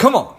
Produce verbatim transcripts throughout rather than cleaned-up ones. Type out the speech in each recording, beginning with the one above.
Come on.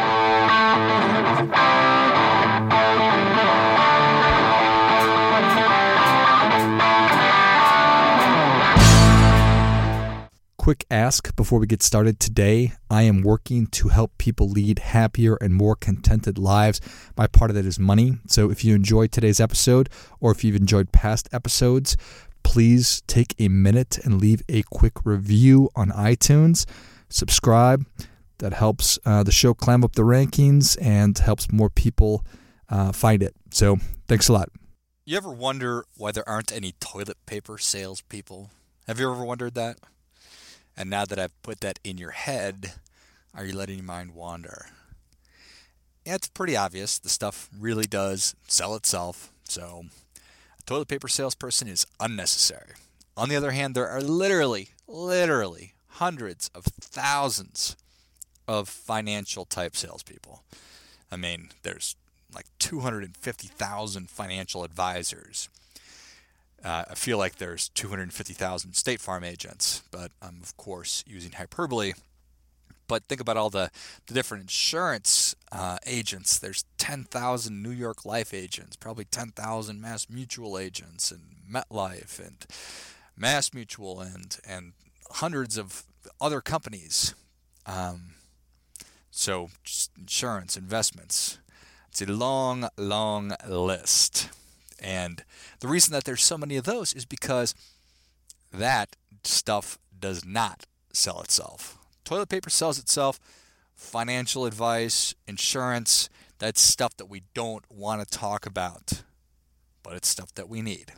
Quick ask before we get started. Today, I am working to help people lead happier and more contented lives. My part of that is money. So if you enjoyed today's episode, or if you've enjoyed past episodes, please take a minute and leave a quick review on iTunes. Subscribe. That helps uh, the show climb up the rankings and helps more people uh, find it. So thanks a lot. You ever wonder why there aren't any toilet paper salespeople? Have you ever wondered that? And now that I've put that in your head, are you letting your mind wander? Yeah, it's pretty obvious. The stuff really does sell itself. So a toilet paper salesperson is unnecessary. On the other hand, there are literally, literally hundreds of thousands of financial type salespeople. I mean, there's like two hundred fifty thousand financial advisors. Uh, I feel like there's two hundred fifty thousand State Farm agents, but I'm, of course, using hyperbole. But think about all the, the different insurance uh, agents. There's ten thousand New York Life agents, probably ten thousand Mass Mutual agents, and MetLife, and Mass Mutual, and, and hundreds of other companies. Um, so just insurance, investments. It's a long, long list. And the reason that there's so many of those is because that stuff does not sell itself. Toilet paper sells itself. Financial advice, insurance, that's stuff that we don't want to talk about, but it's stuff that we need.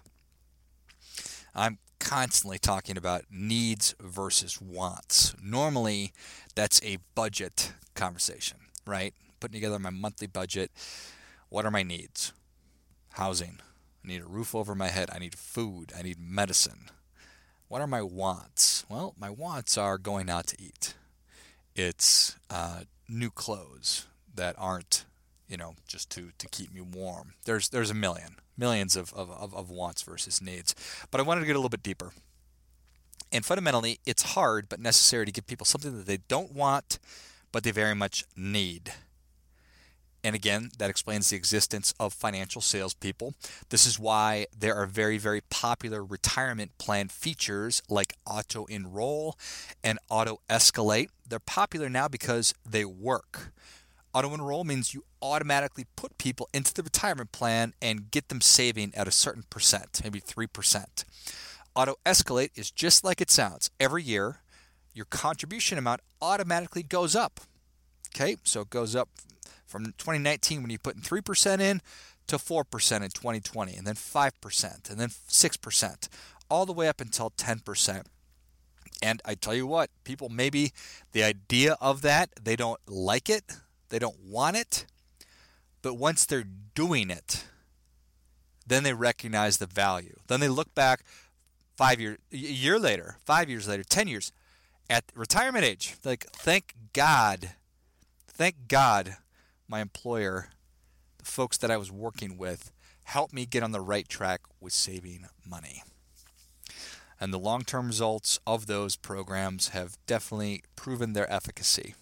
I'm constantly talking about needs versus wants. Normally, that's a budget conversation, right? Putting together my monthly budget. What are my needs? Housing. I need a roof over my head. I need food. I need medicine. What are my wants? Well, my wants are going out to eat. It's uh, new clothes that aren't, you know, just to, to keep me warm. There's there's a million, millions of, of, of, of wants versus needs. But I wanted to get a little bit deeper. And fundamentally, it's hard but necessary to give people something that they don't want, but they very much need. And again, that explains the existence of financial salespeople. This is why there are very, very popular retirement plan features like Auto Enroll and Auto Escalate. They're popular now because they work. Auto Enroll means you automatically put people into the retirement plan and get them saving at a certain percent, maybe three percent. Auto Escalate is just like it sounds. Every year, your contribution amount automatically goes up. Okay, so it goes up from twenty nineteen when you put in three percent in to four percent in twenty twenty, and then five percent, and then six percent, all the way up until ten percent. And I tell you what, people, maybe the idea of that, they don't like it, they don't want it, but once they're doing it, then they recognize the value. Then they look back five years, a year later, five years later, ten years, at retirement age, like, thank God, thank God, my employer, the folks that I was working with, helped me get on the right track with saving money. And the long-term results of those programs have definitely proven their efficacy.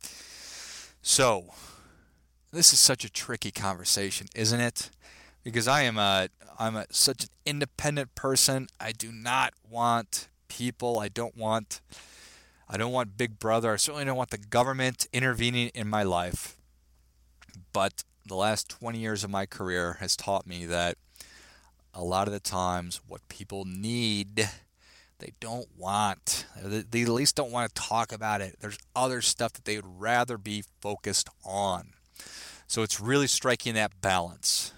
So, this is such a tricky conversation, isn't it? Because I am a, I'm a, such an independent person. I do not want people. I don't want, I don't want Big Brother. I certainly don't want the government intervening in my life. But the last twenty years of my career has taught me that a lot of the times what people need, they don't want. They at least don't want to talk about it. There's other stuff that they would rather be focused on. So it's really striking that balance.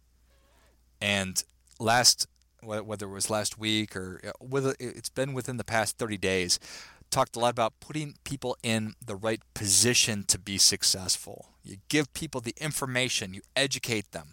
And last, whether it was last week or whether it's been within the past thirty days, talked a lot about putting people in the right position to be successful. You give people the information, you educate them,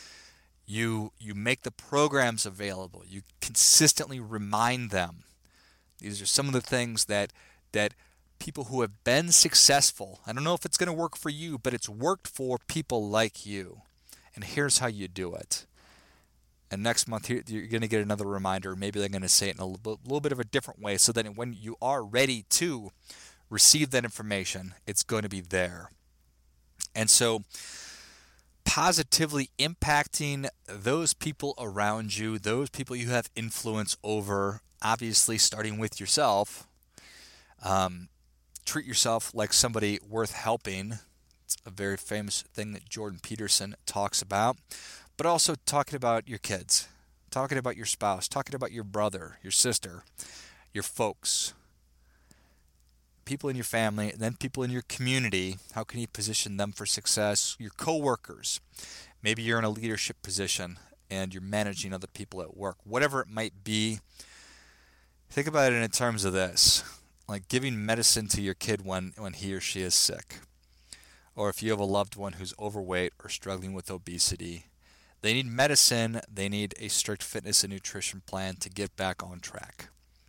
you you make the programs available, you consistently remind them. These are some of the things that that people who have been successful, I don't know if it's going to work for you, but it's worked for people like you. And here's how you do it. And next month, you're going to get another reminder. Maybe they're going to say it in a little bit of a different way so that when you are ready to receive that information, it's going to be there. And so positively impacting those people around you, those people you have influence over, obviously starting with yourself. Um, treat yourself like somebody worth helping. It's a very famous thing that Jordan Peterson talks about. But also talking about your kids, talking about your spouse, talking about your brother, your sister, your folks, people in your family, and then people in your community. How can you position them for success? Your coworkers. Maybe you're in a leadership position and you're managing other people at work. Whatever it might be, think about it in terms of this. Like giving medicine to your kid when, when he or she is sick. Or if you have a loved one who's overweight or struggling with obesity, they need medicine. They need a strict fitness and nutrition plan to get back on track.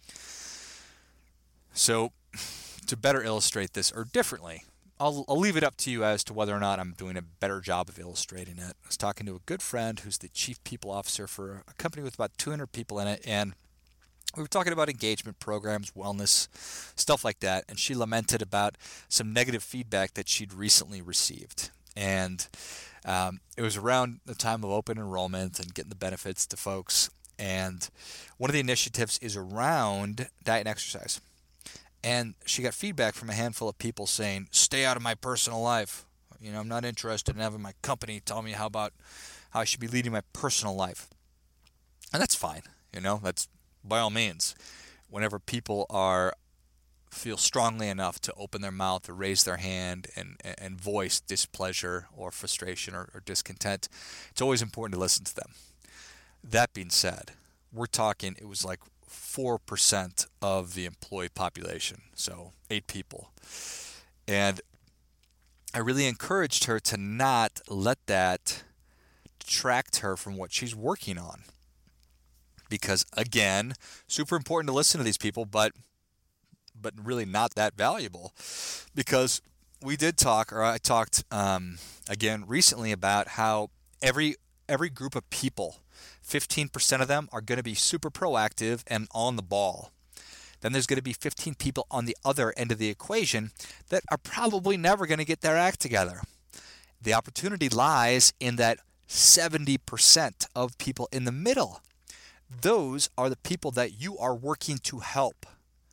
So to better illustrate this, or differently, I'll, I'll leave it up to you as to whether or not I'm doing a better job of illustrating it. I was talking to a good friend who's the chief people officer for a company with about two hundred people in it, and we were talking about engagement programs, wellness, stuff like that, and she lamented about some negative feedback that she'd recently received. And um, it was around the time of open enrollment and getting the benefits to folks. And one of the initiatives is around diet and exercise. And she got feedback from a handful of people saying, stay out of my personal life. You know, I'm not interested in having my company tell me how about how I should be leading my personal life. And that's fine. You know, that's by all means. Whenever people are feel strongly enough to open their mouth or raise their hand and, and voice displeasure or frustration or, or discontent, it's always important to listen to them. That being said, we're talking, it was like four percent of the employee population, so eight people. And I really encouraged her to not let that detract her from what she's working on. Because, again, super important to listen to these people, but but really not that valuable. Because we did talk, or I talked, um, again, recently about how every every group of people, fifteen percent of them are going to be super proactive and on the ball. Then there's going to be fifteen people on the other end of the equation that are probably never going to get their act together. The opportunity lies in that seventy percent of people in the middle. Those are the people that you are working to help.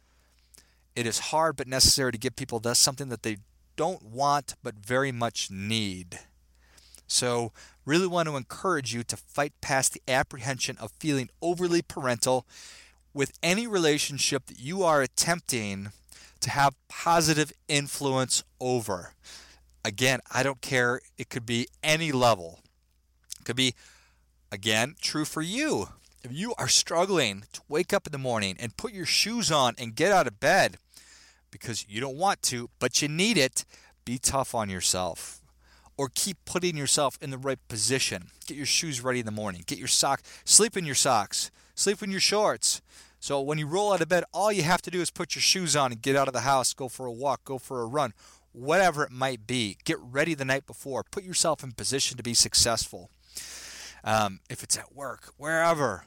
It is hard but necessary to give people that's something that they don't want but very much need. So really want to encourage you to fight past the apprehension of feeling overly parental with any relationship that you are attempting to have positive influence over. Again, I don't care. It could be any level. It could be, again, true for you. If you are struggling to wake up in the morning and put your shoes on and get out of bed because you don't want to, but you need it, be tough on yourself. Or keep putting yourself in the right position. Get your shoes ready in the morning. Get your sock. Sleep in your socks. Sleep in your shorts. So when you roll out of bed, all you have to do is put your shoes on and get out of the house. Go for a walk. Go for a run. Whatever it might be. Get ready the night before. Put yourself in position to be successful. Um, if it's at work, wherever.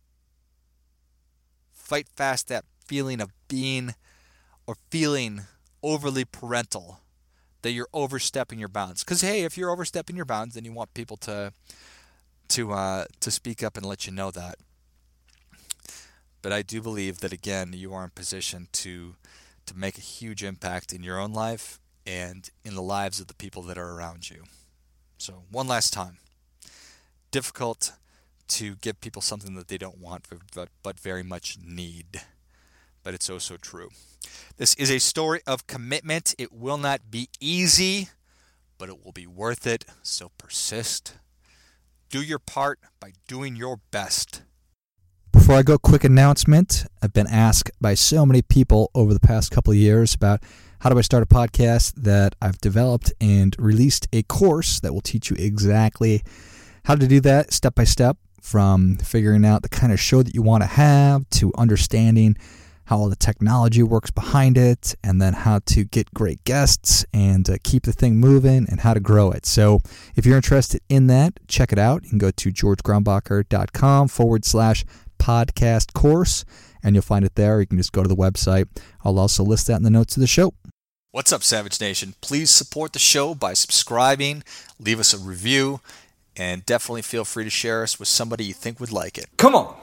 Fight fast that feeling of being or feeling overly parental. That you're overstepping your bounds. Because, hey, if you're overstepping your bounds, then you want people to to uh, to speak up and let you know that. But I do believe that, again, you are in position to to make a huge impact in your own life and in the lives of the people that are around you. So one last time. Difficult to give people something that they don't want but, but very much need. But it's also true. This is a story of commitment. It will not be easy, but it will be worth it. So persist. Do your part by doing your best. Before I go, quick announcement. I've been asked by so many people over the past couple of years about how do I start a podcast, that I've developed and released a course that will teach you exactly how to do that step by step, from figuring out the kind of show that you want to have to understanding how all the technology works behind it, and then how to get great guests and uh, keep the thing moving and how to grow it. So if you're interested in that, check it out. You can go to georgegrumbacher.com forward slash podcast course, and you'll find it there. You can just go to the website. I'll also list that in the notes of the show. What's up, Savage Nation? Please support the show by subscribing, leave us a review, and definitely feel free to share us with somebody you think would like it. Come on.